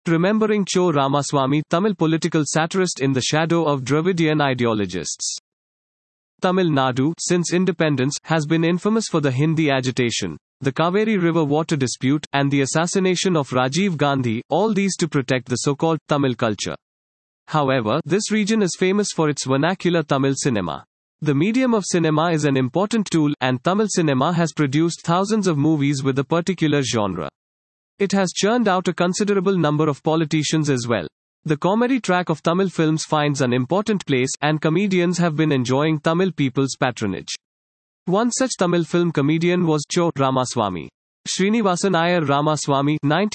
Remembering Cho Ramaswamy, Tamil political satirist in the shadow of Dravidian ideologists. Tamil Nadu, since independence, has been infamous for the Hindi agitation, the Kaveri River water dispute, and the assassination of Rajiv Gandhi, all these to protect the so-called Tamil culture. However, this region is famous for its vernacular Tamil cinema. The medium of cinema is an important tool, and Tamil cinema has produced thousands of movies with a particular genre. It has churned out a considerable number of politicians as well. The comedy track of Tamil films finds an important place, and comedians have been enjoying Tamil people's patronage. One such Tamil film comedian was Cho Ramaswamy. Srinivasan Iyer Ramaswamy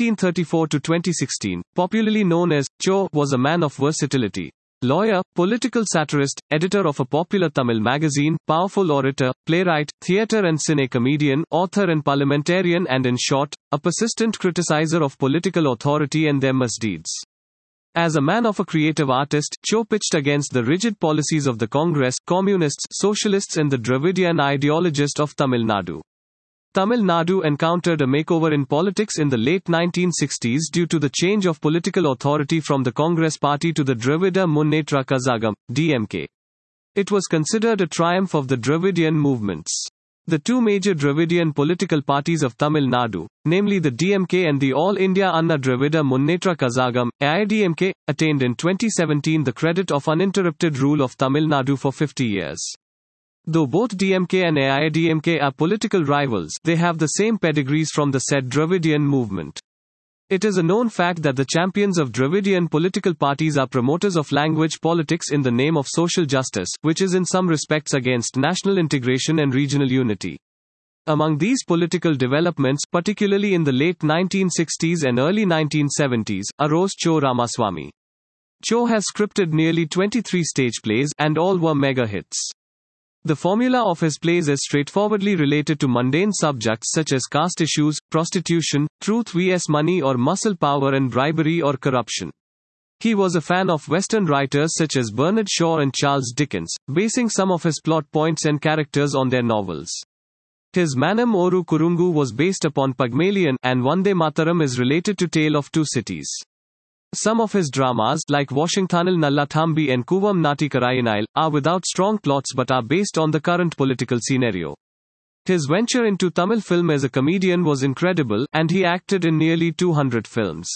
(1934–2016), popularly known as Cho, was a man of versatility. Lawyer, political satirist, editor of a popular Tamil magazine, powerful orator, playwright, theatre and cine comedian, author and parliamentarian, and in short, a persistent criticizer of political authority and their misdeeds. As a man of a creative artist, Cho pitched against the rigid policies of the Congress, communists, socialists and the Dravidian ideologists of Tamil Nadu. Tamil Nadu encountered a makeover in politics in the late 1960s due to the change of political authority from the Congress party to the Dravida Munnetra Kazhagam, DMK. It was considered a triumph of the Dravidian movements. The two major Dravidian political parties of Tamil Nadu, namely the DMK and the All India Anna Dravida Munnetra Kazhagam, AIDMK, attained in 2017 the credit of uninterrupted rule of Tamil Nadu for 50 years. Though both DMK and AIDMK are political rivals, they have the same pedigrees from the said Dravidian movement. It is a known fact that the champions of Dravidian political parties are promoters of language politics in the name of social justice, which is in some respects against national integration and regional unity. Among these political developments, particularly in the late 1960s and early 1970s, arose Cho Ramaswamy. Cho has scripted nearly 23 stage plays, and all were mega hits. The formula of his plays is straightforwardly related to mundane subjects such as caste issues, prostitution, truth vs money or muscle power and bribery or corruption. He was a fan of Western writers such as Bernard Shaw and Charles Dickens, basing some of his plot points and characters on their novels. His Manam Oru Kurungu was based upon Pygmalion, and Vande Mataram is related to Tale of Two Cities. Some of his dramas, like Washingtonil Nallathambi and Kuvam Natikarayanil, are without strong plots but are based on the current political scenario. His venture into Tamil film as a comedian was incredible, and he acted in nearly 200 films.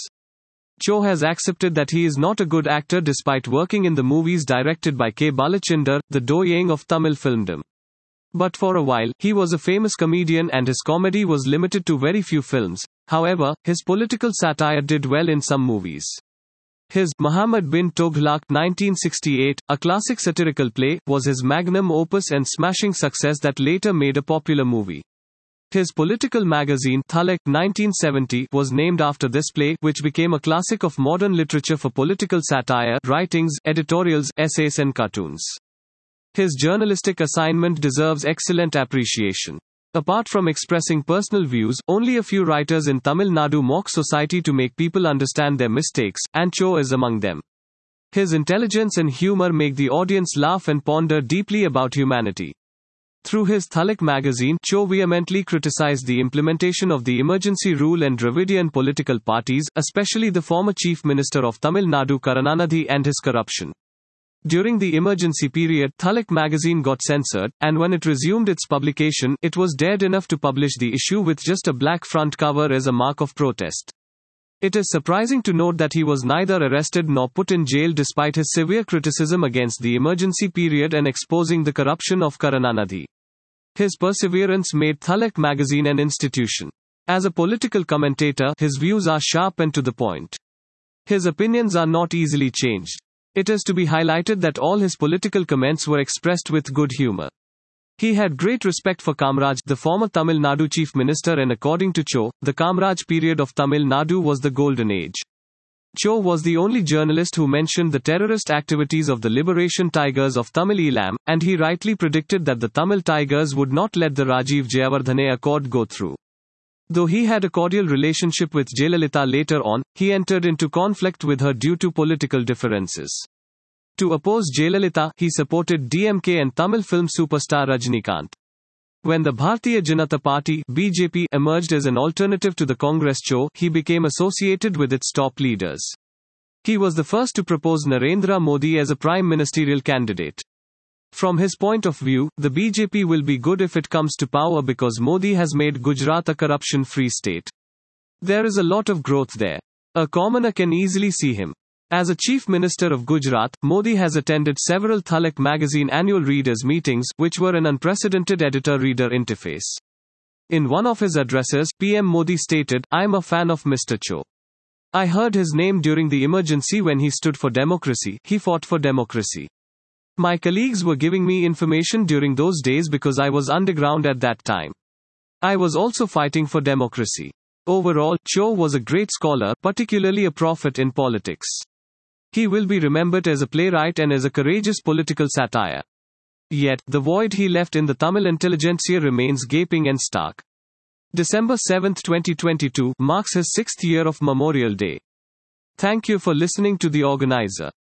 Cho has accepted that he is not a good actor despite working in the movies directed by K. Balachinder, the Doyeng of Tamil filmdom. But for a while, he was a famous comedian and his comedy was limited to very few films. However, his political satire did well in some movies. His Muhammad bin Tughlaq 1968, a classic satirical play, was his magnum opus and smashing success that later made a popular movie. His political magazine, Thalak 1970, was named after this play, which became a classic of modern literature for political satire, writings, editorials, essays and cartoons. His journalistic assignment deserves excellent appreciation. Apart from expressing personal views, only a few writers in Tamil Nadu mock society to make people understand their mistakes, and Cho is among them. His intelligence and humor make the audience laugh and ponder deeply about humanity. Through his Thalak magazine, Cho vehemently criticized the implementation of the emergency rule and Dravidian political parties, especially the former Chief Minister of Tamil Nadu Karunanidhi and his corruption. During the emergency period, Thalak magazine got censored, and when it resumed its publication, it was dared enough to publish the issue with just a black front cover as a mark of protest. It is surprising to note that he was neither arrested nor put in jail despite his severe criticism against the emergency period and exposing the corruption of Karunanidhi. His perseverance made Thalak magazine an institution. As a political commentator, his views are sharp and to the point. His opinions are not easily changed. It is to be highlighted that all his political comments were expressed with good humor. He had great respect for Kamaraj, the former Tamil Nadu Chief Minister, and according to Cho, the Kamaraj period of Tamil Nadu was the golden age. Cho was the only journalist who mentioned the terrorist activities of the Liberation Tigers of Tamil Eelam, and he rightly predicted that the Tamil Tigers would not let the Rajiv Jayawardene Accord go through. Though he had a cordial relationship with Jayalalitha later on, he entered into conflict with her due to political differences. To oppose Jayalalitha, he supported DMK and Tamil film superstar Rajinikanth. When the Bharatiya Janata Party (BJP) emerged as an alternative to the Congress Cho, he became associated with its top leaders. He was the first to propose Narendra Modi as a prime ministerial candidate. From his point of view, the BJP will be good if it comes to power because Modi has made Gujarat a corruption-free state. There is a lot of growth there. A commoner can easily see him. As a Chief Minister of Gujarat, Modi has attended several Thalik magazine annual readers' meetings, which were an unprecedented editor-reader interface. In one of his addresses, PM Modi stated, "I am a fan of Mr. Cho. I heard his name during the emergency when he stood for democracy, he fought for democracy. My colleagues were giving me information during those days because I was underground at that time. I was also fighting for democracy." Overall, Cho was a great scholar, particularly a prophet in politics. He will be remembered as a playwright and as a courageous political satire. Yet, the void he left in the Tamil intelligentsia remains gaping and stark. December 7, 2022, marks his 6th year of Memorial Day. Thank you for listening to the organizer.